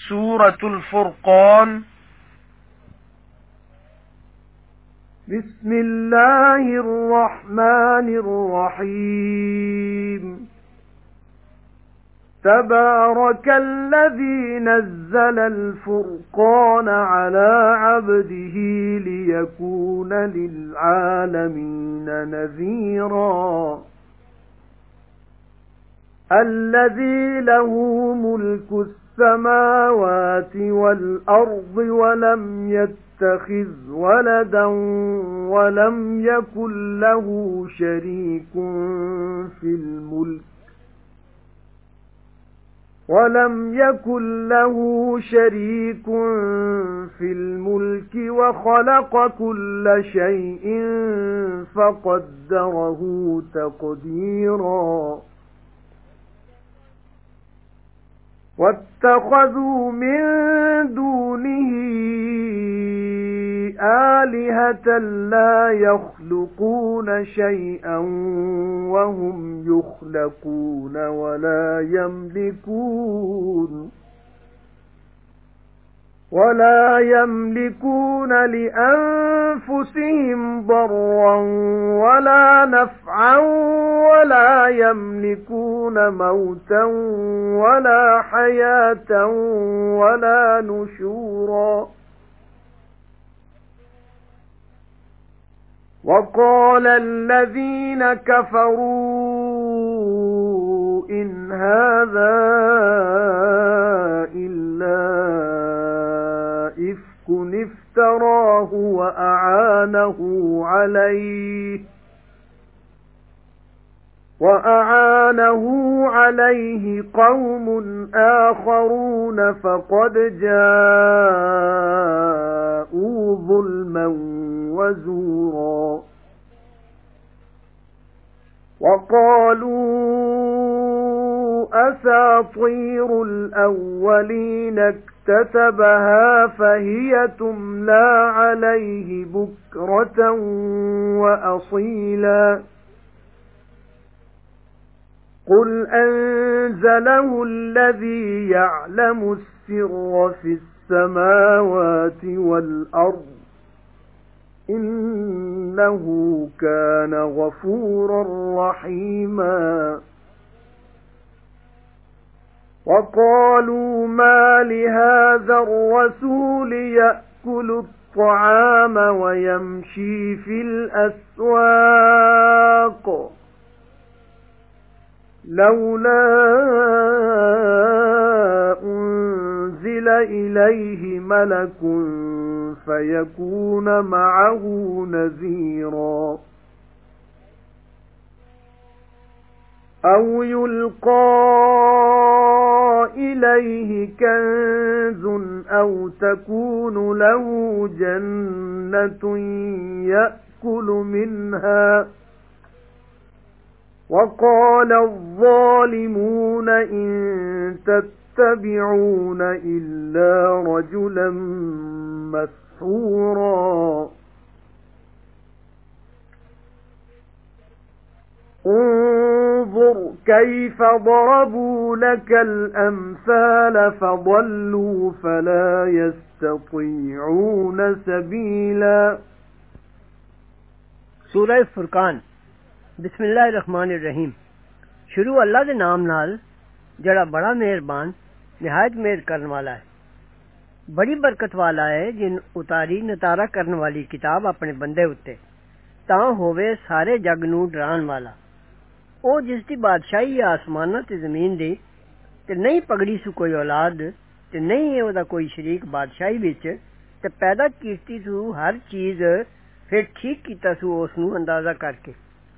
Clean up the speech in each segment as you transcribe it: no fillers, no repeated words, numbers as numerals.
سورة الفرقان. بسم الله الرحمن الرحيم. تبارك الذي نزل الفرقان على عبده ليكون للعالمين نذيرا. الذي له ملك السماوات والأرض ولم يتخذ ولدا ولم يكن له شريك في الملك وخلق كل شيء فقدره تقديرا. واتخذوا من دونه آلهة لا يخلقون شيئا وهم يخلقون ولا يملكون لأنفسهم ضرا ولا نفعا ولا يملكون موتا ولا حياة ولا نشورا. وقال الذين كفروا إن هذا إلا إفك افتراه وأعانه عليه قوم آخرون فقد جاءوا ظلما وزورا. وقالوا أساطير الأولين اكتتبها فهي تملى عليه بكرة وأصيلا. قل أنزله الذي يعلم السر في السماوات والأرض إنه كان غفورا رحيما. وقالوا ما لهذا الرسول يأكل الطعام ويمشي في الأسواق لولا أنزل إليه ملك فيكون معه نذيرا. أو يلقى إليه كنز أو تكون له جنة يأكل منها. وقال الظالمون إن تتبعون إلا رجلا مسحورا. انظر كيف ضربوا لك الأمثال فضلوا فلا يستطيعون سبيلا. سورہ فرقان بسم اللہ الرحمن الرحیم. شروع اللہ دے نام نال جڑا بڑا مہربان نہایت مہر کرن والا ہے. بڑی برکت والا ہے جن اتاری نتارا کرن والی کتاب اپنے بندے اتے تاں ہووے سارے جگ نو ڈران والا. او جس دی بادشاہی آسماناں تے زمین دی تے نہیں پگڑی سو کوئی اولاد تے نہیں ہے او دا کوئی شریک بادشاہی وچ تے پیدا کیتی سو ہر چیز پھر ٹھیک کیتا سو اس نو اندازہ کر کے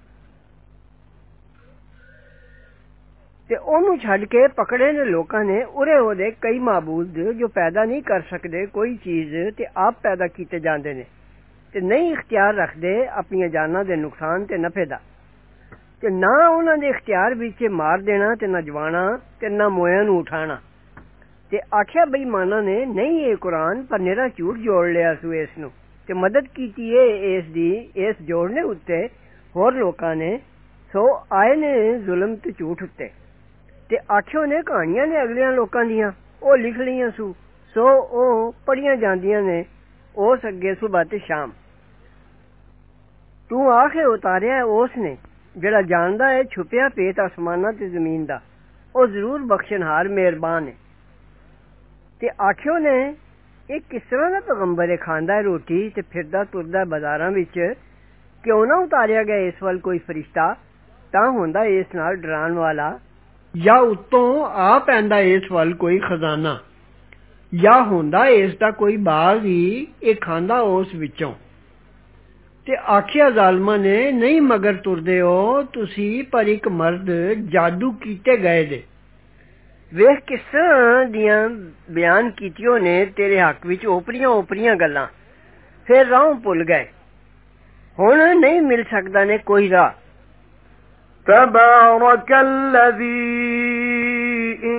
تے اونوں چھڈ کے پکڑے نے لوکاں نے اورے او دے کئی معبود جو پیدا نہیں کر سکدے کوئی چیز تے آپ پیدا کیتے جاندے نے تے نہیں اختیار رکھدے اپنی جاناں دے نقصان تے نفع دا تے نہ انہاں دے اختیار وچ مار دینا تے نہ جوانا تے نہ مویاں نوں اٹھانا. تے آکھیا بے ایماناں نے نہیں اے قرآن پر نیرا جھوٹ جوڑ لیا سو اس نو تے مدد کیتی اے اس جوڑنے اُتے ہور لوکاں نے سو آئے نے ظلم تے جھوٹ اُتے تے آکھیو نے کہانیاں نے اگلیاں لوکاں دیاں ਉਹ ਲਿਖ ਲਈਆਂ ਸੋ ਉਹ ਪੜੀਆਂ ਜਾਂਦੀਆਂ ਨੇ ਉਸ ਅੱਗੇ ਸੁਬਹ ਤੇ ਸ਼ਾਮ। ਤੂੰ ਆਖੇ ਉਤਾਰਿਆ ਉਸ ਨੇ ਜਿਹੜਾ ਜਾਣਦਾ ਹੈ ਛੁਪਿਆ ਭੇਤ ਆਸਮਾਨਾਂ ਤੇ ਜ਼ਮੀਨ ਦਾ, ਉਹ ਜ਼ਰੂਰ ਬਖਸ਼ਣਹਾਰ ਮਿਹਰਬਾਨ ਹੈ। ਤੇ ਆਖਿਓ ਨੇ ਇਹ ਕਿਸ ਤਰ੍ਹਾਂ ਦਾ ਪੈਗੰਬਰ ਹੈ, ਖਾਂਦਾ ਹੈ ਰੋਟੀ ਤੇ ਫਿਰਦਾ ਤੁਰਦਾ ਬਾਜ਼ਾਰਾਂ ਵਿੱਚ, ਕਿਉਂ ਨਾ ਉਤਾਰਿਆ ਗਿਆ ਇਸ ਵੱਲ ਕੋਈ ਫਰਿਸ਼ਤਾ, ਤਾਂ ਹੁੰਦਾ ਇਸ ਨਾਲ ਡਰਾਉਣ ਵਾਲਾ, ਜਾਂ ਉੱਤੋਂ ਆ ਪੈਂਦਾ ਇਸ ਵੱਲ ਕੋਈ ਖਜ਼ਾਨਾ, ਜਾਂ ਹੁੰਦਾ ਇਸ ਦਾ ਕੋਈ ਬਾਗ ਹੀ, ਇਹ ਖਾਂਦਾ ਉਸ ਵਿੱਚੋਂ। ਤੇ ਆਖਿਆ ਜ਼ਾਲਮਾਂ ਨੇ, ਨਹੀਂ ਮਗਰ ਤੁਰਦੇ ਹੋ ਤੁਸੀਂ, ਪਰ ਇੱਕ ਮਰਦ ਜਾਦੂ ਕੀਤੇ ਗਏ ਦੇ। ਵੇਖ ਕਿਸ ਤਰ੍ਹਾਂ ਦੀਆਂ ਬਿਆਨ ਕੀਤੀਆਂ ਨੇ ਤੇਰੇ ਹੱਕ ਵਿੱਚ ਓਪਰੀਆਂ ਗੱਲਾਂ, ਫਿਰ ਰਾਹ ਭੁੱਲ ਗਏ, ਹੁਣ ਨਹੀਂ ਮਿਲ ਸਕਦਾ ਨੇ ਕੋਈ ਰਾਹ। تبارك الذي إن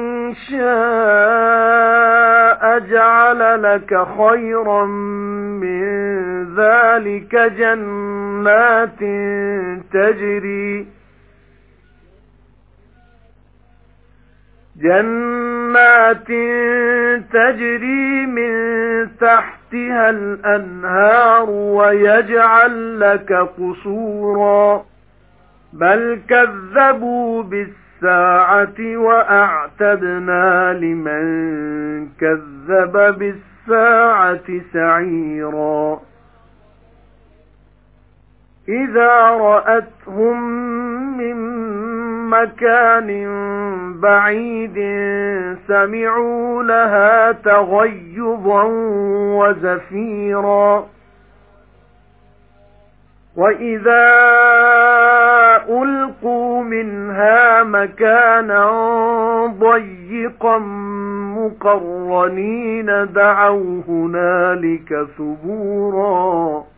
شاء جعل لك خيرا من ذلك جنات تجري من تحتها الأنهار ويجعل لك قصورا بل كذبوا بالساعة وأعتدنا لمن كذب بالساعة سعيرا إذا رأتهم من مكان بعيد سمعوا لها تغيظا وزفيرا وَإِذَا أُلْقُوا مِنْهَا مَكَانًا ضَيِّقًا مُقَرَّنِينَ دَعَوْا هُنَالِكَ ثُبُورًا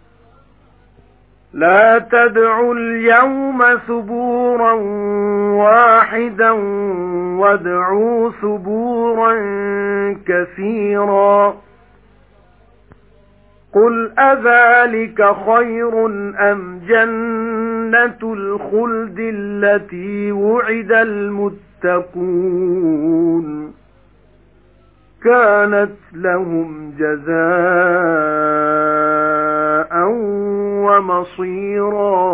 لَا تَدْعُوا الْيَوْمَ ثُبُورًا وَاحِدًا وَادْعُوا ثُبُورًا كَثِيرًا قُلْ أَذَلِكَ خَيْرٌ أَمْ جَنَّةُ الْخُلْدِ الَّتِي وُعِدَ الْمُتَّقُونَ كَانَتْ لَهُمْ جَزَاءً وَمَصِيرًا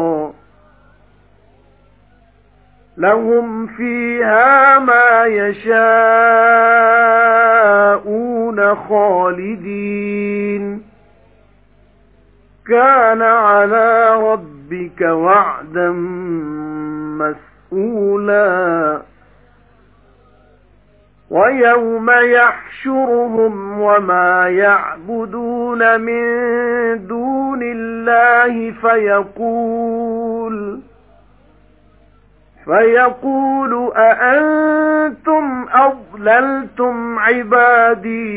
لَهُمْ فِيهَا مَا يَشَاءُونَ خَالِدِينَ كَانَ عَلَى رَبِّكَ وَعْدًا مَسْئُولًا وَيَوْمَ يَحْشُرُهُمْ وَمَا يَعْبُدُونَ مِن دُونِ اللَّهِ فَيَقُولُ أَأَنْتُمْ أَضْلَلْتُمْ عِبَادِي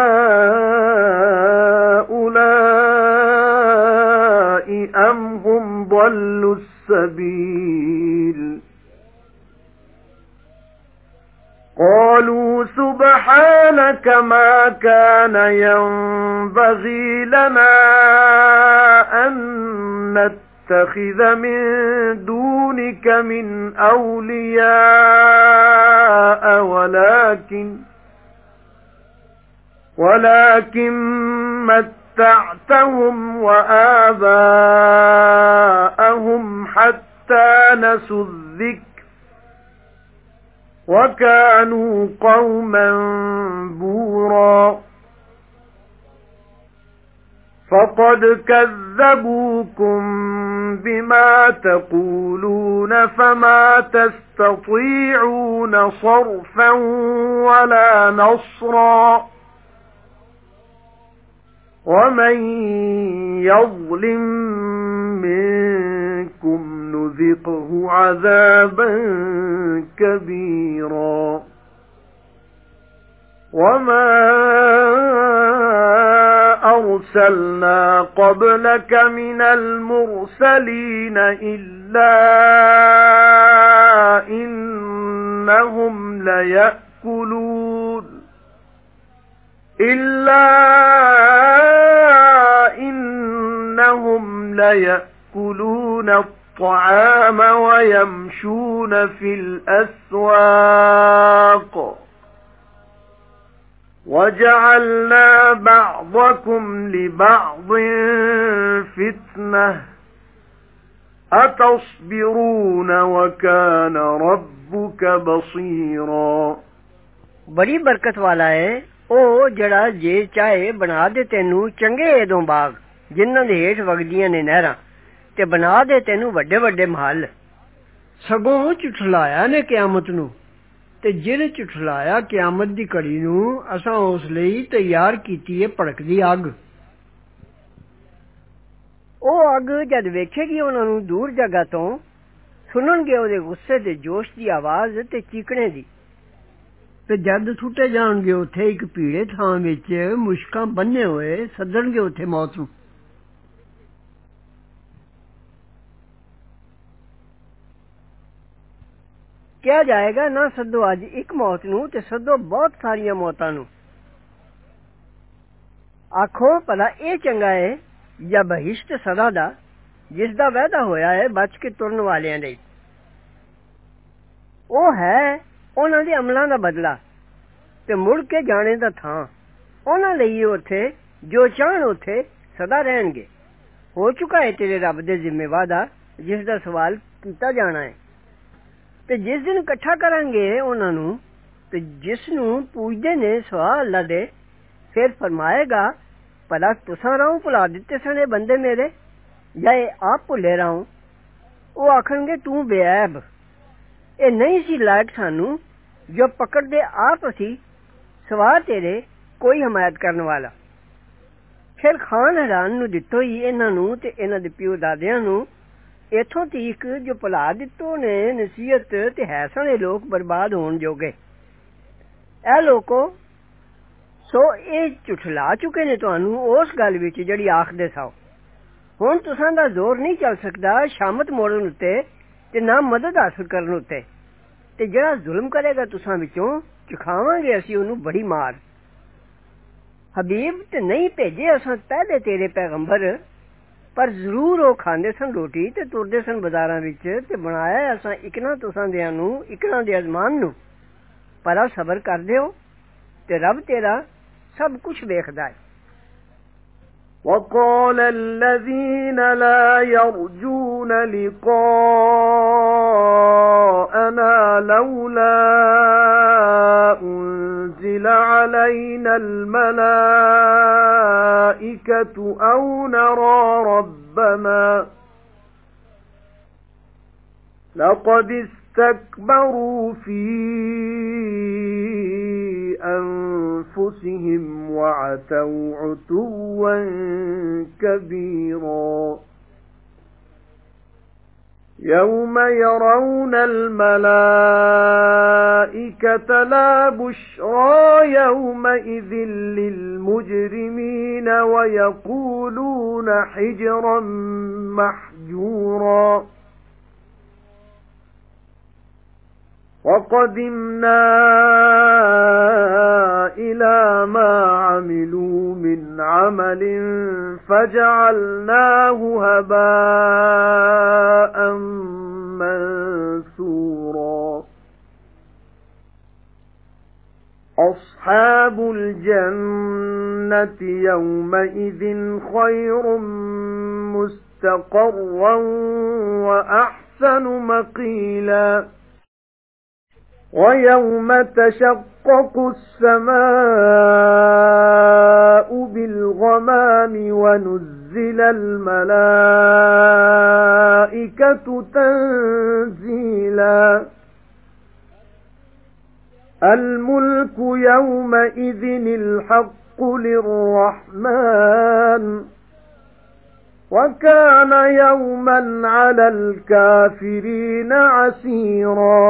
هَؤُلَاءِ أَمْ هُمْ ضَلُّوا السَّبِيلَ قَالُوا سُبْحَانَكَ مَا كَانَ يَنبَغِي لَنَا أَن نَّتَّخِذَ مِن دُونِكَ مِنْ أَوْلِيَاءَ وَلَكِن مَّتَّعْتَهُمْ وَآبَاءَهُمْ حَتَّى نَسُوا الذِّكْرَ وَكَانُوا قَوْمًا بُورًا فَقَدْ كَذَّبُوكُمْ بِمَا تَقُولُونَ فَمَا تَسْتَطِيعُونَ صَرْفًا وَلَا نَصْرًا وَمَن يَظْلِم مِّنكُمْ نُذِقْهُ عَذَابًا كَبِيرًا وَمَا أَرْسَلْنَا قَبْلَكَ مِنَ الْمُرْسَلِينَ إِلَّا إِنَّهُمْ لَيَأْكُلُونَ الطَّعَامَ وَيَمْشُونَ فِي الْأَسْوَاقِ وَجَعَلْنَا بَعْضَكُمْ لِبَعْضٍ فِتْنَةً أَتَصْبِرُونَ وَكَانَ رَبُّكَ بَصِيرًا ਬੜੀ ਬਰਕਤ ਵਾਲਾ ਹੈ ਉਹ ਜਿਹੜਾ ਜੇ ਚਾਹੇ ਬਣਾ ਦੇ ਤੈਨੂੰ ਚੰਗੇ ਏਦੋਂ ਬਾਗ ਜਿਨ੍ਹਾਂ ਦੇ ਹੇਠ ਵਗਦੀਆਂ ਨੇ ਨਹਿਰਾਂ ਤੇ ਬਣਾ ਦੇ ਤੈਨੂੰ ਵੱਡੇ ਵੱਡੇ ਮਹੱਲ ਸਗੋਂ ਝੁਠਲਾਇਆ ਨੇ ਕਿਆਮਤ ਨੂੰ ਤੇ ਜਿਹਨੇ ਝੁਠਲਾਇਆ ਕਿਆਮਤ ਦੀ ਘੜੀ ਨੂੰ ਅਸਾਂ ਉਸ ਲਈ ਤਿਆਰ ਕੀਤੀ ਏ ਭੜਕਦੀ ਅੱਗ ਉਹ ਅੱਗ ਜਦ ਵੇਖੇਗੀ ਉਹਨਾਂ ਨੂੰ ਦੂਰ ਜਗ੍ਹਾ ਤੋਂ ਸੁਣਨਗੇ ਉਹਦੇ ਗੁੱਸੇ ਤੇ ਜੋਸ਼ ਦੀ ਆਵਾਜ਼ ਤੇ ਚੀਕਣੇ ਦੀ ਤੇ ਜਦ ਸੁੱਟੇ ਜਾਣਗੇ ਉੱਥੇ ਇੱਕ ਭੀੜੇ ਥਾਂ ਵਿੱਚ ਮੁਸ਼ਕਾਂ ਬੰਨੇ ਹੋਏ ਸੱਦਣਗੇ ਉੱਥੇ ਮੌਤ ਨੂੰ ਕਿਹਾ ਜਾਏਗਾ ਨਾ ਸੱਦੋ ਅੱਜ ਇੱਕ ਮੌਤ ਨੂੰ ਤੇ ਸੱਦੋ ਬਹੁਤ ਸਾਰੀਆਂ ਮੌਤਾਂ ਨੂੰ ਆਖੋ ਭਲਾ ਇਹ ਚੰਗਾ ਹੈ ਜਾਂ ਬਹਿਸ਼ਤ ਸਦਾ ਦਾ ਜਿਸ ਦਾ ਵਾਅਦਾ ਹੋਇਆ ਹੈ ਬਚ ਕੇ ਤੁਰਨ ਵਾਲਿਆਂ ਲਈ ਉਹ ਹੈ ਉਹਨਾਂ ਦੇ ਅਮਲਾਂ ਦਾ ਬਦਲਾ ਤੇ ਮੁੜ ਕੇ ਜਾਣੇ ਦਾ ਥਾਂ ਉਹਨਾਂ ਲਈ ਉੱਥੇ ਜੋ ਚਾਹਣ ਉੱਥੇ ਸਦਾ ਰਹਿਣਗੇ ਹੋ ਚੁੱਕਾ ਹੈ ਤੇਰੇ ਰੱਬ ਦੇ ਜ਼ਿੰਮੇ ਵਾਦਾ ਜਿਸ ਦਾ ਸਵਾਲ ਕੀਤਾ ਜਾਣਾ ਹੈ ਤੇ ਜਿਸ ਦਿਨ ਇਕੱਠਾ ਕਰਾਂਗੇ ਉਹਨਾਂ ਨੂੰ ਤੇ ਜਿਸ ਨੂੰ ਪੂਜਦੇ ਨੇ ਸਵਾ ਅੱਲਾ ਦੇ ਫਿਰ ਫਰਮਾਏਗਾ ਭਲਾ ਤੁਸਾਂ ਰਾਹੋਂ ਭੁਲਾ ਦਿੱਤੇ ਸਨ ਇਹ ਬੰਦੇ ਮੇਰੇ ਜਾਂ ਇਹ ਆਪ ਭੁੱਲੇ ਰਾਹੋਂ ਉਹ ਆਖਣਗੇ ਤੂੰ ਬੇਅਬ ਇਹ ਨਹੀਂ ਸੀ ਲਾਇਕ ਸਾਨੂੰ ਜੋ ਪਕੜਦੇ ਆਪ ਅਸੀਂ ਸਵਾ ਤੇਰੇ ਕੋਈ ਹਮਾਇਤ ਕਰਨ ਵਾਲਾ ਫਿਰ ਖਾਨ ਹੈਰਾਨ ਨੂੰ ਦਿੱਤੋ ਹੀ ਇਹਨਾਂ ਨੂੰ ਤੇ ਇਹਨਾਂ ਦੇ ਪਿਓ ਦਾਦਿਆਂ ਨੂੰ ਇੱਥੋਂ ਤੀਕ ਜੋ ਭੁਲਾ ਦਿੱਤੋ ਨੇ ਨਸੀਹਤ ਤੇ ਹੈ ਸਣੇ ਲੋਕ ਬਰਬਾਦ ਹੋਣ ਜੋਗੇ ਇਹ ਲੋਕੋ ਸੋ ਇਹ ਝੁਠਲਾ ਚੁੱਕੇ ਨੇ ਤੁਹਾਨੂੰ ਉਸ ਗੱਲ ਵਿੱਚ ਜਿਹੜੀ ਆਖਦੇ ਸਾਓ ਹੁਣ ਤੁਸਾਂ ਦਾ ਜ਼ੋਰ ਨਹੀਂ ਚੱਲ ਸਕਦਾ ਸ਼ਾਮਤ ਮੋੜਨ ਉੱਤੇ ਤੇ ਨਾ ਮਦਦ ਹਾਸਲ ਕਰਨ ਉੱਤੇ ਤੇ ਜਿਹੜਾ ਜ਼ੁਲਮ ਕਰੇਗਾ ਤੁਸਾਂ ਵਿੱਚੋਂ ਚੁਖਾਵਾਂਗੇ ਅਸੀਂ ਉਹਨੂੰ ਬੜੀ ਮਾਰ ਹਬੀਬ ਤੇ ਨਹੀਂ ਭੇਜੇ ਅਸਾਂ ਪਹਿਲੇ ਤੇਰੇ ਪੈਗੰਬਰ ਪਰ ਜ਼ਰੂਰ ਉਹ ਖਾਂਦੇ ਸਨ ਰੋਟੀ ਤੇ ਤੁਰਦੇ ਸਨ ਬਾਜ਼ਾਰਾਂ ਵਿੱਚ ਤੇ ਬਣਾਇਆ ਅਸਾਂ ਇਕਨਾ ਤੁਸਾਂ ਦਿਆਂ ਨੂੰ ਇਕਨਾ ਦੇ ਅਜ਼ਮਾਨ ਨੂੰ ਪਰ ਸਬਰ ਕਰਦੇ ਹੋ ਤੇ ਰੱਬ ਤੇਰਾ ਸਭ ਕੁਝ ਵੇਖਦਾ ਹੈ وَقَالَ الَّذِينَ لَا يَرْجُونَ لِقَاءَنَا لَوْلَا أُنْزِلَ عَلَيْنَا الْمَلَائِكَةُ أَوْ نَرَى رَبَّنَا لَقَدِ اسْتَكْبَرُوا فِي أَنفُسِهِمْ وَعَتَوْا عُتُوًّا كَبِيرًا يَوْمَ يَرَوْنَ الْمَلَائِكَةَ لَا بُشْرَى يَوْمَئِذٍ لِلْمُجْرِمِينَ وَيَقُولُونَ حِجْرًا مَحْجُورًا وَقَدِمْنَا إِلَى مَا عَمِلُوا مِنْ عَمَلٍ فَجَعَلْنَاهُ هَبَاءً مَنْثُورًا أَصْحَابُ الْجَنَّةِ يَوْمَئِذٍ خَيْرٌ مُسْتَقَرًّا وَأَحْسَنُ مَقِيلًا وَيَوْمَ تَشَقَّقُ السَّمَاءُ بِالْغَمَامِ وَنُزِّلَ الْمَلَائِكَةُ تَنزِيلًا الْمُلْكُ يَوْمَئِذٍ الْحَقُّ لِلرَّحْمَنِ وَكَانَ يَوْمًا عَلَى الْكَافِرِينَ عَسِيرًا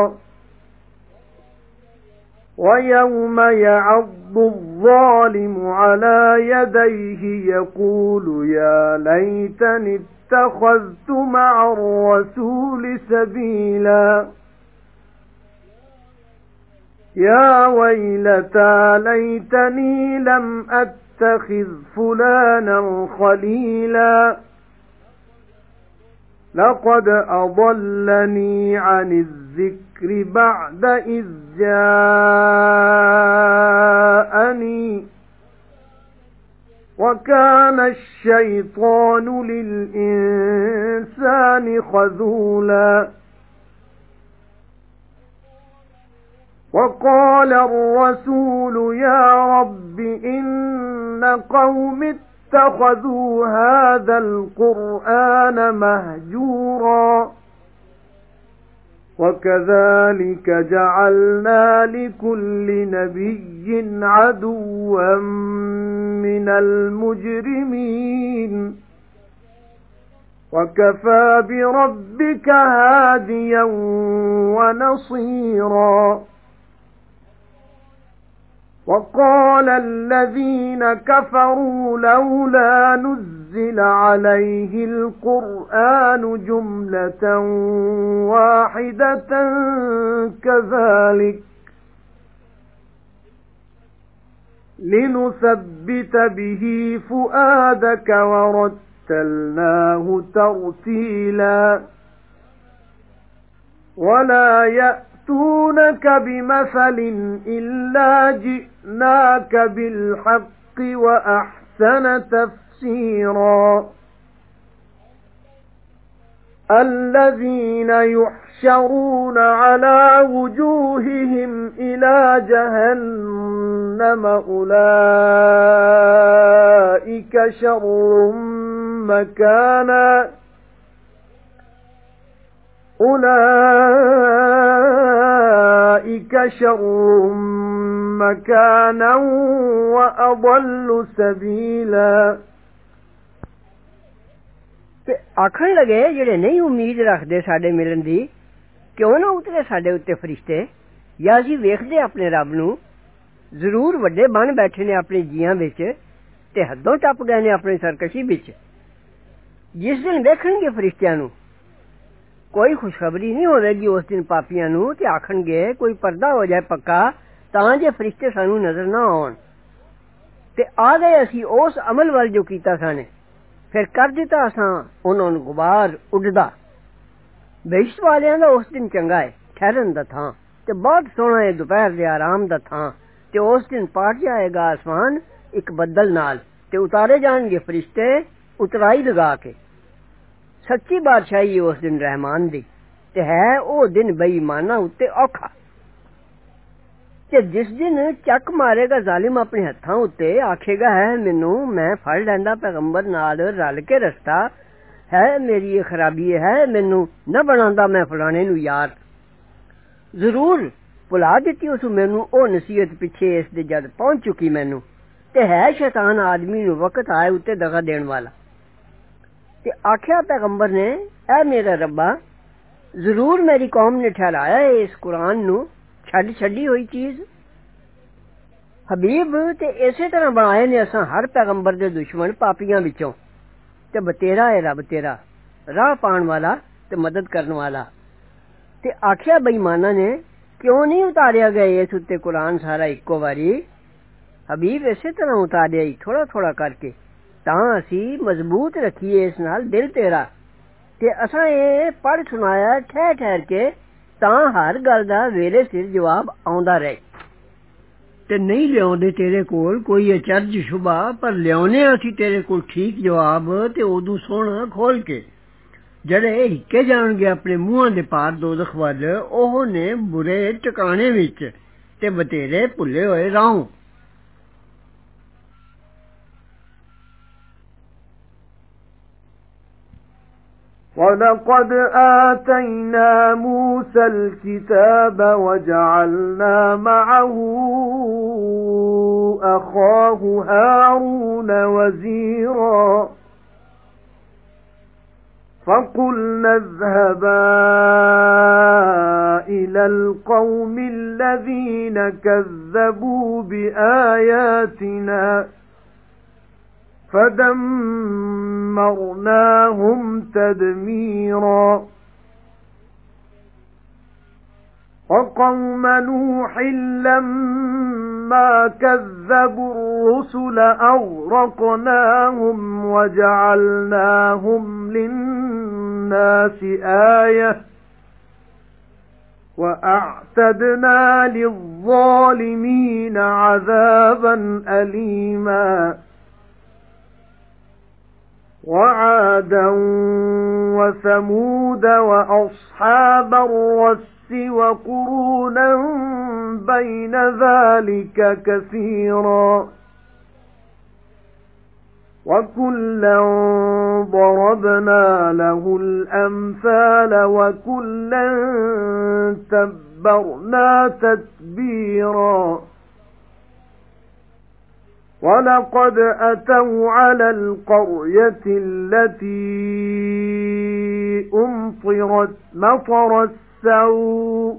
وَيَوْمَ يَعَضُّ الظَّالِمُ عَلَى يَدَيْهِ يَقُولُ يَا لَيْتَنِي اتَّخَذْتُ مَعَ الرَّسُولِ سَبِيلًا يَا وَيْلَتَى لَيْتَنِي لَمْ أَتَّخِذْ فُلَانًا خَلِيلًا لقد أضلني عن الذكر بعد إذ جاءني وكان الشيطان للإنسان خذولا وقال الرسول يا رب إن قوم اتخذوا هذا القرآن مهجورا وكذلك جعلنا لكل نبي عدوا من المجرمين وكفى بربك هاديا ونصيرا وقال الذين كفروا لولا نزل عليه القرآن جملة واحدة كذلك لنثبت به فؤادك ورتلناه ترتيلا ولا يأتونك بمثل إلا جئناك بالحق وأحسن تفسيرا الذين يحشرون على وجوههم إلى جهنم أولئك شر مكانا وأضل سبيلا ਆਖਣ ਲਗੇ ਜਿਹੜੇ ਨਹੀਂ ਉਮੀਦ ਰੱਖਦੇ ਸਾਡੇ ਮਿਲਣ ਦੀ ਕਿਉਂ ਨਾ ਉਤਰੇ ਸਾਡੇ ਉੱਤੇ ਫਰਿਸ਼ਤੇ ਜਾਂ ਅਸੀਂ ਵੇਖਦੇ ਆਪਣੇ ਰੱਬ ਨੂੰ ਜ਼ਰੂਰ ਵੱਡੇ ਬਣ ਬੈਠੇ ਨੇ ਆਪਣੇ ਜੀਆਂ ਵਿੱਚ ਤੇ ਹੱਦੋਂ ਟੱਪ ਗਏ ਨੇ ਆਪਣੀ ਸਰਕਸ਼ੀ ਵਿੱਚ ਜਿਸ ਦਿਨ ਵੇਖਣਗੇ ਫਰਿਸ਼ਤਿਆਂ ਨੂੰ ਕੋਈ ਖੁਸ਼ਖਬਰੀ ਨਹੀਂ ਹੋਵੇਗੀ ਉਸ ਦਿਨ ਪਾਪੀਆਂ ਨੂੰ ਤੇ ਆਖਣਗੇ ਕੋਈ ਪਰਦਾ ਹੋ ਜਾਏ ਪੱਕਾ ਤਾਂ ਜੇ ਫਰਿਸ਼ਤੇ ਸਾਨੂੰ ਨਜ਼ਰ ਨਾ ਆਉਣ ਤੇ ਆ ਗਏ ਅਸੀਂ ਉਸ ਅਮਲ ਵੱਲ ਜੋ ਕੀਤਾ ਸਾਨੇ ਫਿਰ ਕਰ ਦਿੱਤਾ ਅਸਾਂ ਉਹਨਾਂ ਨੂੰ ਗੁਬਾਰ ਉੱਡਦਾ ਬਹਿਸ਼ਤ ਵਾਲਿਆਂ ਦਾ ਉਸ ਦਿਨ ਚੰਗਾ ਹੈ ਠਹਿਰਨ ਦਾ ਥਾਂ ਤੇ ਬਹੁਤ ਸੋਹਣਾ ਹੈ ਦੁਪਹਿਰ ਦੇ ਆਰਾਮ ਦਾ ਥਾਂ ਤੇ ਉਸ ਦਿਨ ਪਾਟ ਜਾਏਗਾ ਆਸਮਾਨ ਇੱਕ ਬੱਦਲ ਨਾਲ ਤੇ ਉਤਾਰੇ ਜਾਣਗੇ ਫਰਿਸ਼ਤੇ ਉਤਰਾਈ ਲਗਾ ਕੇ ਸੱਚੀ ਬਾਦਸ਼ਾਹੀ ਉਸ ਦਿਨ ਰਹਿਮਾਨ ਦੀ ਤੇ ਹੈ ਉਹ ਦਿਨ ਬੇਈਮਾਨਾਂ ਉੱਤੇ ਔਖਾ ਤੇ ਜਿਸ ਦਿਨ ਚੱਕ ਮਾਰੇਗਾ ਜ਼ਾਲਿਮ ਆਪਣੇ ਹੱਥਾਂ ਉੱਤੇ ਆਖੇਗਾ ਹੈ ਮੈਨੂੰ ਮੈਂ ਫੜ ਲੈਂਦਾ ਪੈਗੰਬਰ ਨਾਲ ਰਲ ਕੇ ਰਸਤਾ ਹੈ ਮੇਰੀ ਇਹ ਖਰਾਬੀ ਹੈ ਮੈਨੂੰ ਨਾ ਬਣਾਉਂਦਾ ਮੈਂ ਫਲਾਣੇ ਨੂੰ ਯਾਰ ਜ਼ਰੂਰ ਭੁਲਾ ਦਿੱਤੀ ਉਸ ਮੈਨੂੰ ਉਹ ਨਸੀਹਤ ਪਿੱਛੇ ਇਸ ਦੇ ਜਦ ਪਹੁੰਚ ਚੁੱਕੀ ਮੈਨੂੰ ਤੇ ਹੈ ਸ਼ੈਤਾਨ ਆਦਮੀ ਨੂੰ ਵਕਤ ਆਏ ਉੱਤੇ ਦਗਾ ਦੇਣ ਵਾਲਾ ਤੇ ਆਖਿਆ ਪੈਗੰਬਰ ਨੇ ਐ ਮੇਰਾ ਰੱਬਾ ਜ਼ਰੂਰ ਮੇਰੀ ਕੌਮ ਨੇ ਠਹਿਰਾਇਆ ਹੈ ਇਸ ਕੁਰਾਨ ਨੂੰ ਛੱਡੀ ਹੋਈ ਚੀਜ਼ ਹਬੀਬ ਤੇ ਇਸੇ ਤਰ੍ਹਾਂ ਬਣਾਏ ਨੇ ਅਸਾਂ ਹਰ ਪੈਗੰਬਰ ਦੇ ਦੁਸ਼ਮਣ ਪਾਪੀਆਂ ਵਿੱਚੋਂ ਤੇ ਬਤੇਰਾ ਹੈ ਰੱਬ ਤੇਰਾ ਰਾਹ ਪਾਉਣ ਵਾਲਾ ਤੇ ਮਦਦ ਕਰਨ ਵਾਲਾ ਤੇ ਆਖਿਆ ਬੇਈਮਾਨਾਂ ਨੇ ਕਿਉਂ ਨਹੀਂ ਉਤਾਰਿਆ ਗਿਆ ਇਸ ਉੱਤੇ ਕੁਰਾਨ ਸਾਰਾ ਇੱਕੋ ਵਾਰੀ ਹਬੀਬ ਇਸੇ ਤਰ੍ਹਾਂ ਉਤਾਰਿਆ ਹੀ ਥੋੜਾ ਥੋੜਾ ਕਰਕੇ ਤਾਂ ਅਸੀਂ ਮਜ਼ਬੂਤ ਰੱਖੀਏ ਇਸ ਨਾਲ ਦਿਲ ਤੇਰਾ ਤੇ ਅਸਾਂ ਇਹ ਪੜ੍ਹ ਸੁਣਾਇਆ ਠਹਿਰ ਠਹਿਰ ਕੇ ਤਾਂ ਹਰ ਗੱਲ ਦਾ ਵੇਲੇ ਸਿਰ ਜਵਾਬ ਆਉਂਦਾ ਰਹੇ ਤੇ ਨਹੀਂ ਲਿਆਉਂਦੇ ਤੇਰੇ ਕੋਲ ਕੋਈ ਅਚਰਜ ਸ਼ੁਬਾ ਪਰ ਲਿਆਉਨੇ ਅਸੀਂ ਤੇਰੇ ਕੋਲ ਠੀਕ ਜਵਾਬ ਤੇ ਉਦੋਂ ਸੋਹਣਾ ਖੋਲ ਕੇ ਜਿਹੜੇ ਹਿੱਕੇ ਜਾਣਗੇ ਆਪਣੇ ਮੂੰਹਾਂ ਦੇ ਪਾਰ ਦੋਜ਼ਖ ਵੱਲ ਉਹ ਨੇ ਬੁਰੇ ਟਿਕਾਣੇ ਵਿੱਚ ਤੇ ਬਤੇਰੇ ਭੁੱਲੇ ਹੋਏ ਰਾਹੋਂ وَلَقَدْ آتَيْنَا مُوسَى الْكِتَابَ وَجَعَلْنَا مَعَهُ أَخَاهُ هَارُونَ وَزِيرًا فَقُلْنَا اذْهَبَا إِلَى الْقَوْمِ الَّذِينَ كَذَّبُوا بِآيَاتِنَا فَدَمَّرْنَاهُمْ تَدْمِيرًا وَقَوْمَ نُوحٍ لَمَّا كَذَّبُوا الرُّسُلَ أَغْرَقْنَاهُمْ وَجَعَلْنَاهُمْ لِلنَّاسِ للناس آية وأعتدنا للظالمين عذابا أليما وعادا وثمود وأصحاب الرس وقرونا بين ذلك كثيرا وكلا ضربنا له الأمثال وكلا تبرنا تتبيرا وَلَقَدْ أَتَوْا عَلَى الْقَرْيَةِ الَّتِي أُمْطِرَتْ مَطَرَ السَّوْءِ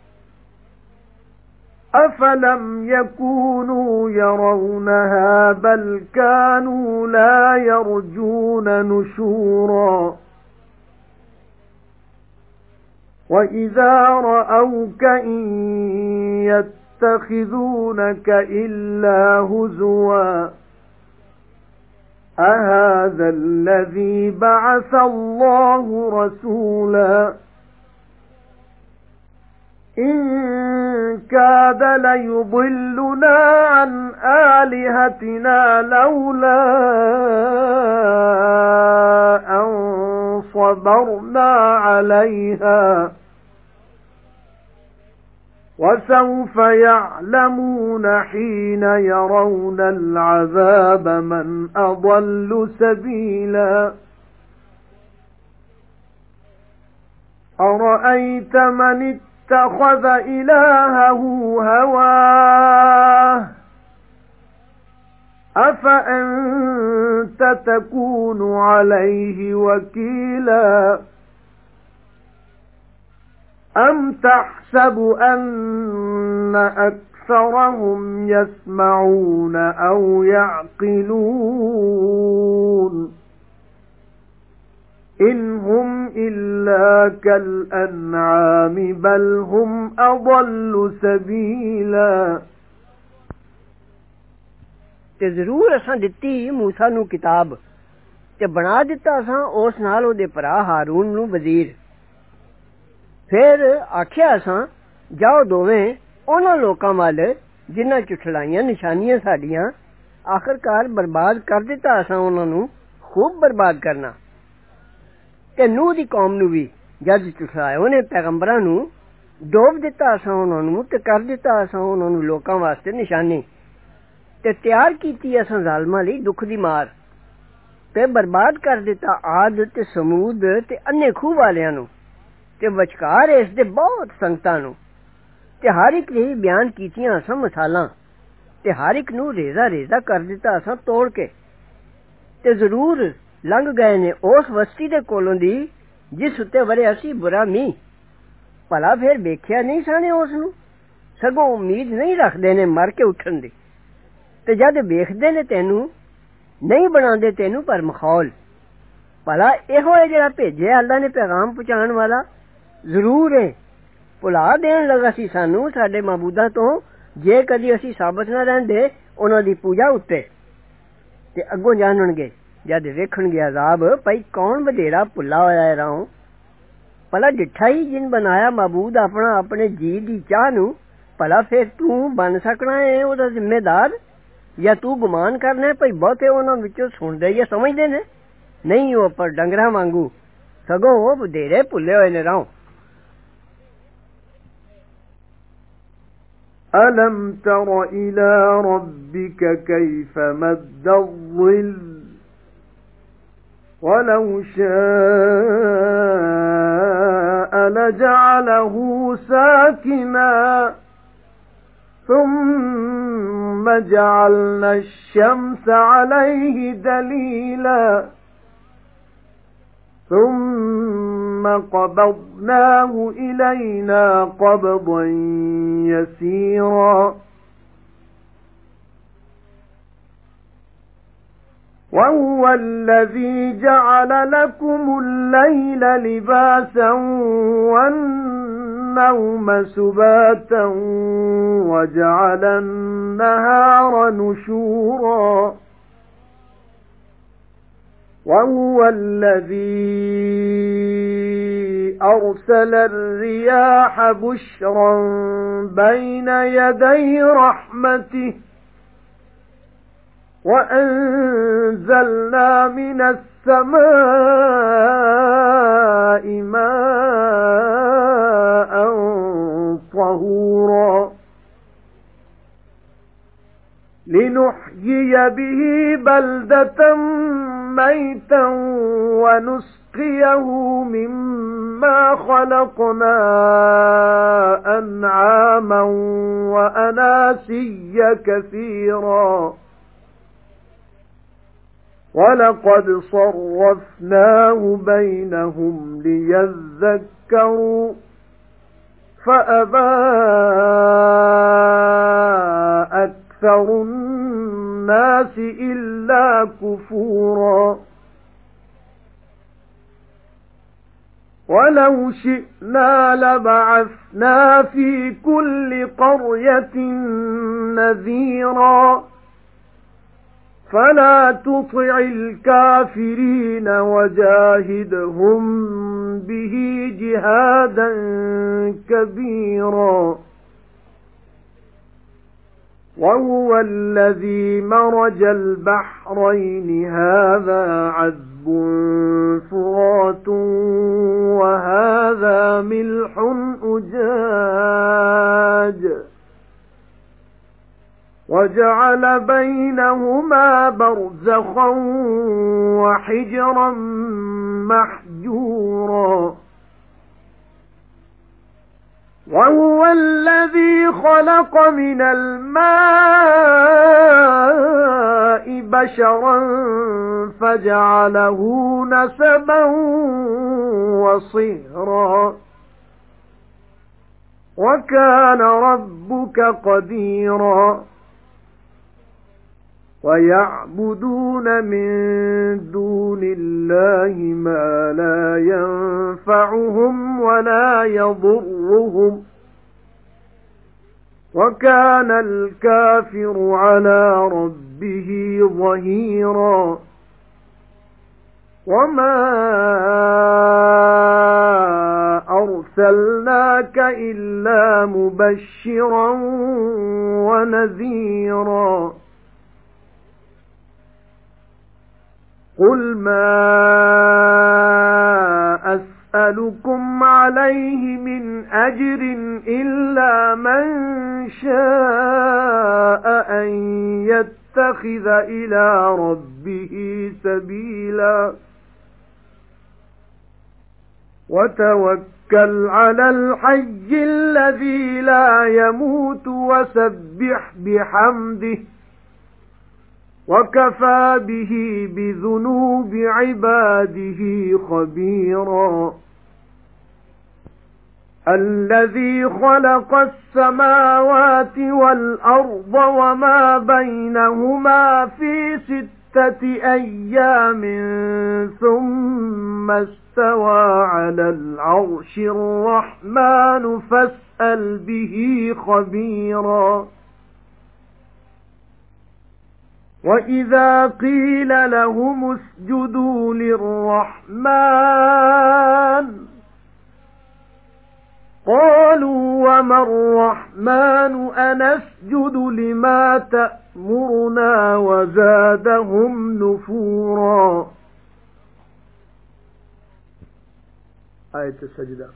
أَفَلَمْ يَكُونُوا يَرَوْنَهَا بَلْ كَانُوا لَا يَرْجُونَ نُشُورًا وَإِذَا رَأَوْكَ إِن يَتَّخِذُونَكَ إِلَّا هُزُوًا أَهَذَا الَّذِي بَعَثَ اللَّهُ رَسُولًا إِن كَادَ لَيُضِلُّنَا عَن آلِهَتِنَا لَوْلَا أَن صَبَرْنَا عَلَيْهَا وَسَوْفَ يَعْلَمُونَ حِينَ يَرَوْنَ الْعَذَابَ مَنْ أَضَلُّ سَبِيلًا أَرَأَيْتَ مَنِ اتَّخَذَ إِلَٰهَهُ هَوَاهُ أَفَأَنْتَ تَكُونُ عَلَيْهِ وَكِيلًا أَمْ تَحْسَبُ أَنَّ أَكْثَرَهُمْ يَسْمَعُونَ أَوْ يَعْقِلُونَ إِنْ هُمْ إِلَّا كَالْأَنْعَامِ بَلْ هُمْ أَضَلُّ سَبِيلًا ਤੇ ਜ਼ਰੂਰ ਅਸਾਂ ਦਿੱਤੀ ਮੂਸਾ ਨੂੰ ਕਿਤਾਬ ਤੇ ਬਣਾ ਦਿੱਤਾ ਅਸਾਂ ਉਸ ਨਾਲ ਉਹਦੇ ਭਰਾ ਹਾਰੂਨ ਨੂੰ ਵਜ਼ੀਰ ਫਿਰ ਆਖਿਆ ਅਸਾਂ ਜਾਓ ਦੋਵੇਂ ਉਹਨਾਂ ਲੋਕਾਂ ਵੱਲ ਜਿਨ੍ਹਾਂ ਝੁਠਲਾਈਆਂ ਨਿਸ਼ਾਨੀਆਂ ਸਾਡੀਆਂ ਆਖਰਕਾਰ ਬਰਬਾਦ ਕਰ ਦਿੱਤਾ ਅਸਾਂ ਉਹਨਾਂ ਨੂੰ ਖੂਬ ਬਰਬਾਦ ਕਰਨਾ ਤੇ ਨੂਹ ਦੀ ਕੌਮ ਨੂੰ ਵੀ ਜਦ ਝੁਠਲਾਇਆ ਉਹਨੇ ਪੈਗੰਬਰਾਂ ਨੂੰ ਡੋਬ ਦਿੱਤਾ ਅਸਾਂ ਉਹਨਾਂ ਨੂੰ ਤੇ ਕਰ ਦਿੱਤਾ ਅਸਾਂ ਉਹਨਾਂ ਨੂੰ ਲੋਕਾਂ ਵਾਸਤੇ ਨਿਸ਼ਾਨੀ ਤੇ ਤਿਆਰ ਕੀਤੀ ਅਸਾਂ ਜ਼ਾਲਮਾਂ ਲਈ ਦੁੱਖ ਦੀ ਮਾਰ ਤੇ ਬਰਬਾਦ ਕਰ ਦਿੱਤਾ ਆਦ ਤੇ ਸਮੂਦ ਤੇ ਅੰਨੇ ਖੂਹ ਵਾਲਿਆਂ ਨੂੰ ਤੇ ਵਿਚਕਾਰ ਇਸ ਦੇ ਬਹੁਤ ਸੰਗਤਾਂ ਨੂੰ ਤੇ ਹਰ ਇੱਕ ਦੀ ਬਿਆਨ ਕੀਤੀਆਂ ਅਸਾਂ ਮਿਸਾਲਾਂ ਤੇ ਹਰ ਇੱਕ ਨੂੰ ਰੇਜ਼ਾ ਰੇਜ਼ਾ ਕਰ ਦਿੱਤਾ ਅਸਾਂ ਤੋੜ ਕੇ ਤੇ ਜ਼ਰੂਰ ਲੰਘ ਗਏ ਨੇ ਉਸ ਵਸਤੀ ਦੇ ਕੋਲੋਂ ਦੀ ਜਿਸ ਉੱਤੇ ਵਰਿਆ ਸੀ ਬੁਰਾ ਮੀਂਹ ਭਲਾ ਫਿਰ ਵੇਖਿਆ ਨਹੀਂ ਸਾਨੇ ਉਸ ਨੂੰ ਸਗੋਂ ਉਮੀਦ ਨਹੀਂ ਰੱਖਦੇ ਨੇ ਮਰ ਕੇ ਉੱਠਣ ਦੀ ਤੇ ਜਦ ਵੇਖਦੇ ਨੇ ਤੈਨੂੰ ਨਹੀਂ ਬਣਾਉਂਦੇ ਤੈਨੂੰ ਪਰ ਮਖੌਲ ਭਲਾ ਇਹੋ ਹੈ ਜਿਹੜਾ ਭੇਜਿਆ ਅੱਲਾ ਨੇ ਪੈਗਾਮ ਪਹੁੰਚਾਉਣ ਵਾਲਾ ਜ਼ਰੂਰ ਹੈ ਭੁਲਾ ਦੇਣ ਲੱਗਾ ਸੀ ਸਾਨੂੰ ਸਾਡੇ ਮਾਬੂਦਾਂ ਤੋਂ ਜੇ ਕਦੀ ਅਸੀਂ ਸਾਬਤ ਨਾ ਰਹਿੰਦੇ ਉਹਨਾਂ ਦੀ ਪੂਜਾ ਉੱਤੇ ਤੇ ਅੱਗੋਂ ਜਾਣਨਗੇ ਜਦ ਵੇਖਣਗੇ ਅਜ਼ਾਬ ਪਈ ਕੌਣ ਵਧੇਰਾ ਭੁੱਲਾ ਹੋਇਆ ਹੈ ਰਾਹੋਂ ਭਲਾ ਡਿੱਠਾ ਹੀ ਜਿਨ ਬਣਾਇਆ ਮਾਬੂਦ ਆਪਣਾ ਆਪਣੇ ਜੀ ਦੀ ਚਾਹ ਨੂੰ ਭਲਾ ਫਿਰ ਤੂੰ ਬਣ ਸਕਣਾ ਹੈ ਉਹਦਾ ਜ਼ਿੰਮੇਦਾਰ ਜਾਂ ਤੂੰ ਗੁਮਾਨ ਕਰਨਾ ਭਈ ਬਹੁਤੇ ਉਹਨਾਂ ਵਿੱਚੋਂ ਸੁਣਦੇ ਜਾਂ ਸਮਝਦੇ ਨੇ ਨਹੀਂ ਉਹ ਪਰ ਡੰਗਰਾਂ ਵਾਂਗੂ ਸਗੋਂ ਉਹ ਵਧੇਰੇ ਭੁੱਲੇ ਹੋਏ ਨੇ ਰਾਹੋਂ أَلَمْ تَرَ إِلَى رَبِّكَ كَيْفَ مَدَّ الظِّلَّ وَلَوْ شَاءَ لَجَعَلَهُ سَاكِنًا ثُمَّ جَعَلْنَا الشَّمْسَ عَلَيْهِ دَلِيلًا ثُمَّ قَبَضْنَاهُ إِلَيْنَا قَبْضًا يَسِيرًا وَهُوَ الَّذِي جَعَلَ لَكُمُ اللَّيْلَ لِبَاسًا وَالنَّوْمَ سُبَاتًا وَجَعَلَ النَّهَارَ نُشُورًا وَهُوَ الَّذِي أرسل الرياح بشرا بين يدي رحمته وأنزلنا من السماء ماء طهورا لنحيي به بلدة ميتا ونسقيه مما خلقنا أنعاما وأناسيا كثيرا وَلَقَدْ صَرَّفْنَاهُ بَيْنَهُمْ لِيَذَّكَّرُوا فَأَبَى أَكْثَرُ النَّاسِ إِلَّا كُفُورًا وَلَوْ شِئْنَا لَبَعَثْنَا فِي كُلِّ قَرْيَةٍ نَذِيرًا فَلَا تُطِعِ الْكَافِرِينَ وَجَاهِدْهُم بِهِ جِهَادًا كَبِيرًا وَهُوَ الَّذِي مَرَجَ الْبَحْرَيْنِ هَذَا عَذْبٌ فُرَاتٌ وَهَذَا مِلْحٌ أُجَاجٌ وَجَعَلَ بَيْنَهُمَا بَرْزَخًا وَحِجْرًا مَحْجُورًا وَهُوَ الَّذِي خَلَقَ مِنَ الْمَاءِ بَشَرًا فَجَعَلَهُ نَسَبًا وَصِهْرًا وَكَانَ رَبُّكَ قَدِيرًا وَيَعْبُدُونَ مِن دُونِ اللَّهِ مَا لَا يَنفَعُهُمْ وَلَا يَضُرُّهُمْ وَكَانَ الْكَافِرُ عَلَى رَبِّهِ ظَهِيرًا وَمَا أَرْسَلْنَاكَ إِلَّا مُبَشِّرًا وَنَذِيرًا قُلْ مَا أَسْأَلُكُمْ عَلَيْهِ مِنْ أَجْرٍ إِلَّا مَنْ شَاءَ أَنْ يَتَّخِذَ إِلَى رَبِّهِ سَبِيلًا وَتَوَكَّلْ عَلَى الْحَيِّ الَّذِي لَا يَمُوتُ وَسَبِّحْ بِحَمْدِهِ وَكَفَى بِهِ بِذُنُوبِ عِبَادِهِ خَبِيرًا الَّذِي خَلَقَ السَّمَاوَاتِ وَالْأَرْضَ وَمَا بَيْنَهُمَا فِي 6 أَيَّامٍ ثُمَّ اسْتَوَى عَلَى الْعَرْشِ الرَّحْمَنُ فَاسْأَلْ بِهِ خَبِيرًا وَإِذَا قِيلَ لَهُمُ اسْجُدُوا لِلرَّحْمَنِ قَالُوا وَمَا الرَّحْمَنُ أَنَسْجُدُ لِمَا تَأْمُرُنَا وَزَادَهُمْ نُفُورًا آیت سجدہ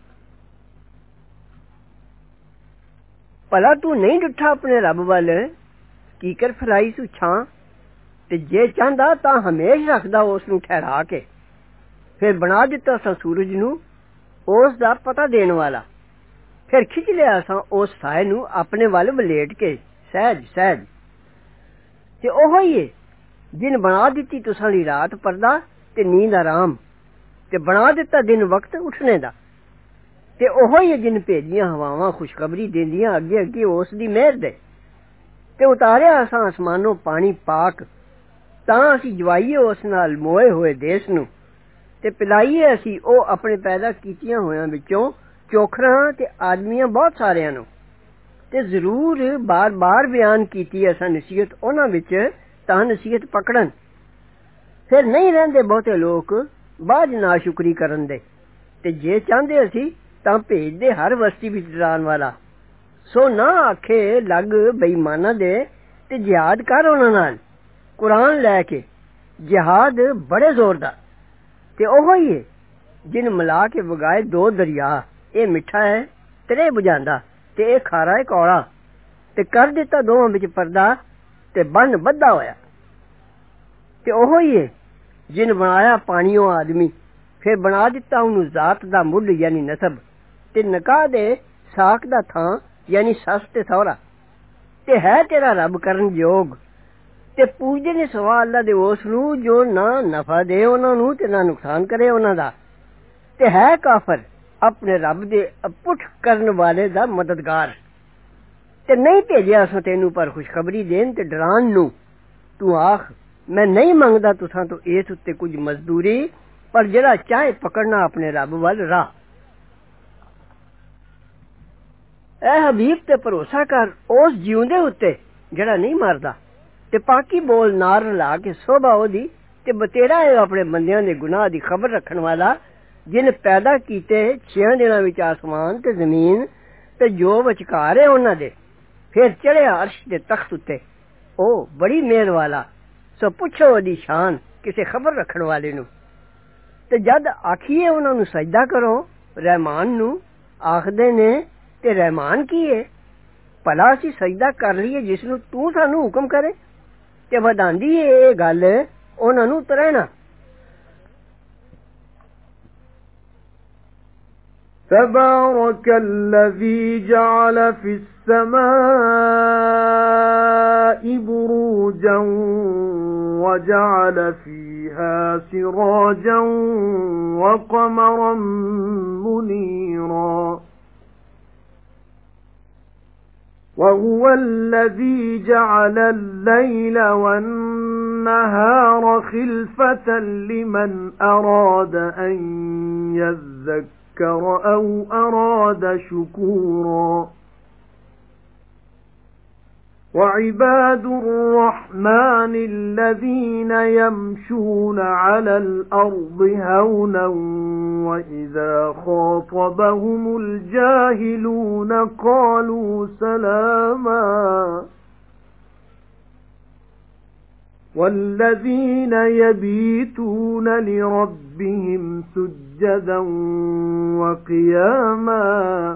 ਭਲਾ ਤੂੰ ਨਹੀਂ ਡਿੱਠਾ ਆਪਣੇ ਰੱਬ ਵੱਲ ਕੀਕਰ ਫਲਾਈ ਸੂ ਛਾਂ ਤੇ ਜੇ ਚਾਹੁੰਦਾ ਤਾਂ ਹਮੇਸ਼ ਰੱਖਦਾ ਉਸ ਨੂੰ ਠਹਿਰਾ ਕੇ ਫਿਰ ਬਣਾ ਦਿੱਤਾ ਸਾਂ ਸੂਰਜ ਨੂੰ ਉਸ ਦਾ ਪਤਾ ਦੇਣ ਵਾਲਾ ਫਿਰ ਖਿੱਚ ਲਿਆ ਸਾਂ ਉਸ ਸਾਏ ਨੂੰ ਆਪਣੇ ਵੱਲ ਵਲੇਟ ਕੇ ਸਹਿਜ ਸਹਿਜ ਤੇ ਉਹੋ ਹੀ ਹੈ ਜਿਨ ਬਣਾ ਦਿੱਤੀ ਤੁਸਾਂ ਲਈ ਰਾਤ ਪਰਦਾ ਤੇ ਨੀਂਦ ਆਰਾਮ ਤੇ ਬਣਾ ਦਿੱਤਾ ਦਿਨ ਵਕਤ ਉੱਠਣੇ ਦਾ ਤੇ ਉਹੋ ਹੀ ਹੈ ਜਿਨ ਭੇਜੀਆਂ ਹਵਾਵਾਂ ਖੁਸ਼ਖਬਰੀ ਦਿੰਦੀਆਂ ਅੱਗੇ ਅੱਗੇ ਉਸ ਦੀ ਮਿਹਰ ਦੇ ਤੇ ਉਤਾਰਿਆ ਅਸਾਂ ਅਸਮਾਨੋਂ ਪਾਣੀ ਪਾਕ ਤਾਂ ਅਸੀਂ ਜਵਾਈਏ ਉਸ ਨਾਲ ਮੋਏ ਹੋਏ ਦੇਸ਼ ਨੂੰ ਤੇ ਪਿਲਾਈਏ ਅਸੀਂ ਉਹ ਆਪਣੇ ਪੈਦਾ ਕੀਤੀਆਂ ਹੋਇਆਂ ਵਿੱਚੋਂ ਚੋਖਰਾਂ ਤੇ ਆਦਮੀਆਂ ਬਹੁਤ ਸਾਰਿਆਂ ਨੂੰ ਤੇ ਜ਼ਰੂਰ ਬਾਰ-ਬਾਰ ਬਿਆਨ ਕੀਤੀ ਅਸਾਂ ਨਸੀਹਤ ਉਹਨਾਂ ਵਿੱਚ ਤਾਂ ਨਸੀਹਤ ਪਕੜਨ ਫਿਰ ਨਹੀਂ ਰਹਿੰਦੇ ਬਹੁਤੇ ਲੋਕ ਬਾਝ ਨਾਸ਼ੁਕਰੀ ਕਰਨ ਦੇ ते जे चाहंदे असी तां भेजदे हर बस्ती विच डराण वाला। सो ना आखे लग बेईमाना दे ते जिहाद कर उन्हां नाल। कुरान लैके जिहाद बड़े जोर दा ते ओहो ही है जिन मिला के वगाए दो दरिया। ए मिठा है त्रे बुझांदा ते ए खारा है कौड़ा, ते कर दिता दोवां विच पर्दा ते बन बद्धा होया। ते ओहो ही है जिन बनाया पानियों आदमी, फिर बना दिता उन्हूं जात दा मुੱਢ यानी नसब, ते निकाह दे साक दा थां यानी सस ते सौरा। ते है तेरा रब करन योग, ते पूजदे ने सवा अल्लाह दे उस नूं जो ना नफा दे उन्हां नूं ते ना नुकसान करे उन्हां दा। ते है काफर अपने रब दे पुठ करन वाले दा मददगार। ते नहीं भेजिया असां तेनू पर खुशखबरी देन ते डरान नूं। तू आख मैं नहीं मंगदा तुसां तो इस उत्ते कुछ मजदूरी, पर जेड़ा चाहे पकड़ना अपने रब वल राह। ऐ हबीब ते भरोसा कर उस जिउंदे उत्ते जेड़ा नहीं मरदा, ते पाकी बोल नार ला के सोभा ओदी, ते बतेरा है अपने बंदियां दे गुनाह दी खबर रखन वाला, जिन पैदा कीते 6 दिनां विच आसमान ते जमीन ते जो विचकार है उन्हां दे, फिर चढ़िया अर्श दे तख्त उत्ते। ओ बड़ी मेहर वाला, सो पुछो ओदी शान किसे खबर रखन वाले नूं। ते जद आखिए उन्हां नूं सजदा करो रहमान नूं, आखदे ने ते रहमान की है? भला असी सजदा कर लईए जिसनूं तू सानू हुक्म करे। ते वधांदी है ए गल उन्हां नूं तरैना। تبارك الذي جعل في السماء بروجا وجعل فيها سراجا وقمرا منيرا وهو الذي جعل الليل والنهار خلفة لمن أراد أن يذكر أو أراد شكورا وعباد الرحمن الذين يمشون على الأرض هونا وإذا خاطبهم الجاهلون قالوا سلاما والذين يبيتون لربهم سجدا وقياما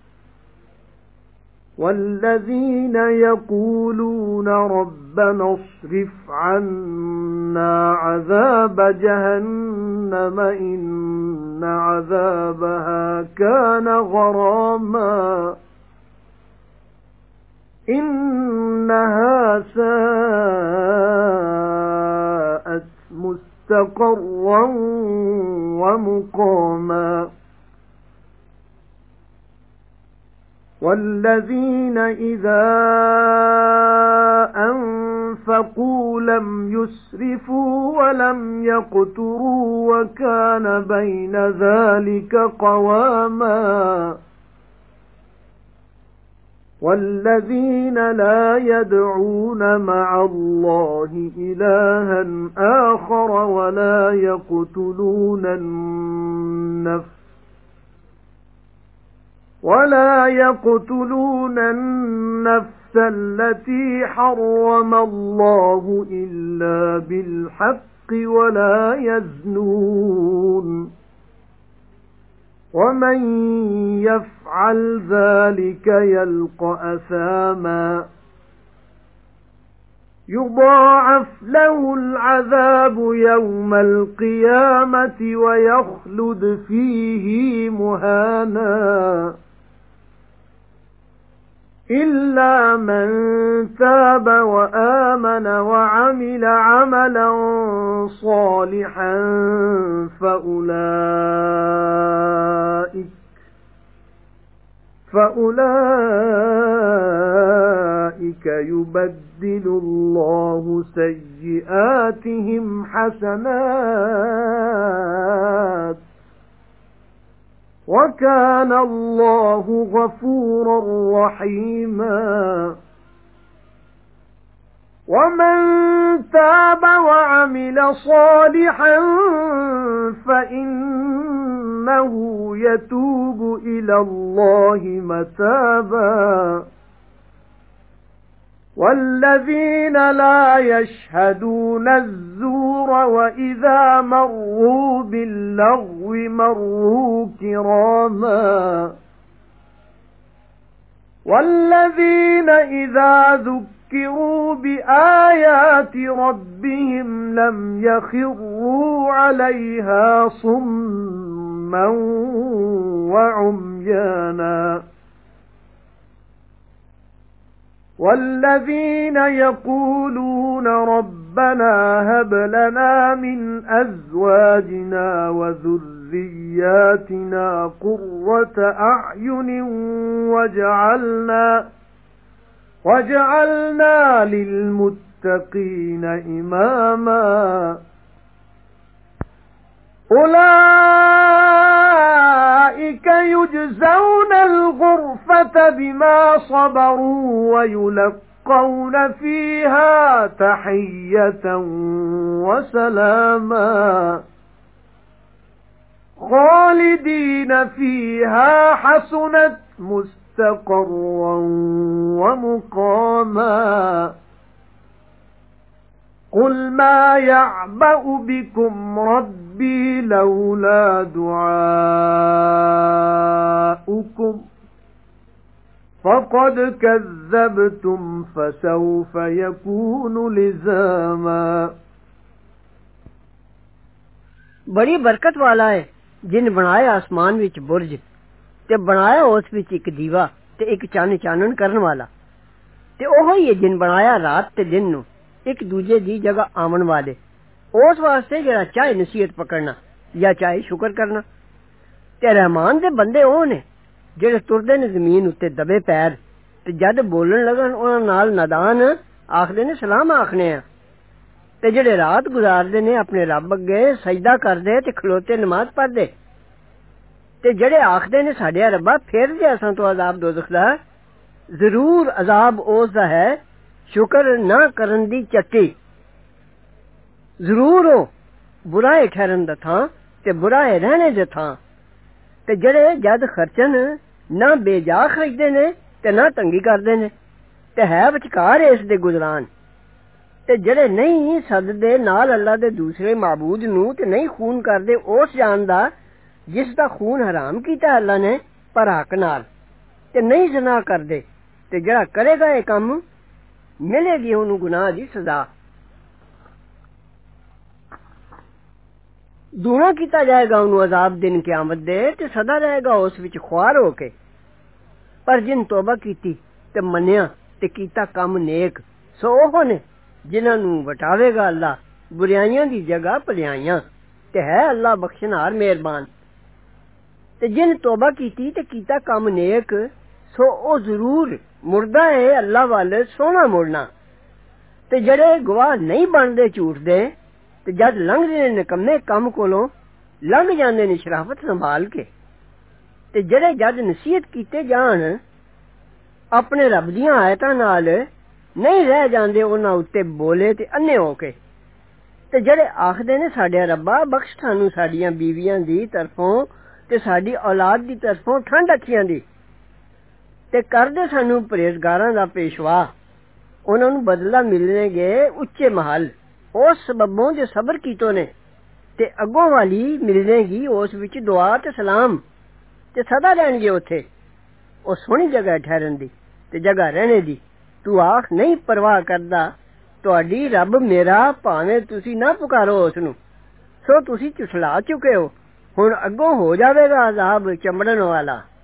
والذين يقولون ربنا اصرف عنا عذاب جهنم إن عذابها كان غراما إنها ساءت مستقرا ومقاما والذين إذا أنفقوا لم يسرفوا ولم يقتروا وكان بين ذلك قواما والذين لا يدعون مع الله إلها آخر ولا يقتلون النفس التي حرم الله إلا بالحق ولا يزنون ومن يفعل ذلك يلقى أثاما يضاعف له العذاب يوم القيامة ويخلد فيه مهانا إلا من تاب وآمن وعمل عملا صالحا فأولئك يبدل الله سيئاتهم حسنات وكان الله غفورا رحيما ومن تاب وعمل صالحا فإن إنه يتوب إلى الله متابا والذين لا يشهدون الزور وإذا مروا باللغو مروا كراما والذين إذا ذكروا بآيات ربهم لم يخروا عليها صما وعميانا والذين يقولون ربنا هب لنا من أزواجنا وذرياتنا قرة أعين وجعلنا للمتقين إماما أولئك يجزون الغرفة بما صبروا ويلقون فيها تحية وسلاما خالدين فيها حسنت مستقرا ومقاما قل ما يعبأ بكم ربي لولا دعاؤكم فقد كذبتم فسوف يكون لزاما बड़ी बरकत वाला है जिन बनाया आसमान विच बुरज ते बनाया उस विच एक दीवा ते एक चान चानन करन वाला ते ओह ही है जिन बनाया रात ते दिन नु एक दूजे दी जगह आवन वाले उस वास्ते जरा चाहे नसीहत पकड़ना या चाहे शुक्र करना ते रहमान दे बंदे ओ ने जेड़े तुरदे ने जमीन उत्ते दबे पैर ते जद बोलन लगन उन्हां नाल नादान आखदे ने सलाम आखने आ ते जेड़े रात गुजारदे ने अपने रब अगे सजदा करदे ते खलोते नमाज पढ़दे ते जेड़े आखदे ने साडे रब्बा फिर जे असां तो अजाब दोज़ख दा जरूर अजाब उस दा है शुक्र ना करन दी चट्टी जरूर हो बुरा है ठहरन दा थां ते बुरा है रहने दे थां ते जेड़े जद खर्चन ना बेजा खरीददे ने ते ना तंगी करदे ने ते है विचकार इस दे गुजरान ते जेड़े नहीं सददे नाल अल्लाह दे दूसरे माबूद नू ते नहीं खून करदे उस जान दा जिस दा खून हराम कीता अल्लाह ने पर हक नाल ते नहीं ज़ना करदे ते जेड़ा करेगा ये काम मिलेगी ओनू गुनाह दी सजा दूना कीता जाएगा ओनू अजाब दिन क़यामत दे ते सदा रहेगा उस विच ख्वार होके पर जिन तौबा कीती ते मन्निया ते कीता काम नेक सो ओह ने जिन्हां नू वटावेगा अल्लाह बुराइयां दी जगह भलाइयां ते है अल्लाह बख्शनार मेहरबान ते जिन तौबा कीती ते कीता काम नेक सो ओ जरूर मुर्दा है अल्लाह वाले सोना मुड़ना ते जड़े गवाह नहीं बनदे झूठ दे ते जद लंघदे ने निकम्मे कम कोलों लंघ जांदे ने शराफत संभाल के ते जड़े जद नसीहत कीते जान अपने रब दियां आयतां नाल नहीं रह जांदे उन्हां उत्ते बोले ते अन्ने होके ते जड़े आखदे ने साडे रब्बा बख्श सानू साडियां बीवियां दी तरफों ते साडी औलाद दी तरफों ठंड अखियां दी ते कर दे सानू परहेजगारां दा पेशवा उन्हां नू बदला मिलने गे उच्चे महल उस सबबों जे सबर कीतो ने ते अगों वाली मिलनेगी उस विच दुआ ते सलाम ते सदा रहणगे उत्थे ओ सोहनी जगह ठहरन दी ते जगह रहने दी तू आख नहीं परवाह करदा तुहाडी रब मेरा भावें तुसी ना पुकारो उस नू सो तुसी झुठला चुके हो हुण अगों हो जावेगा अजाब चंबड़न वाला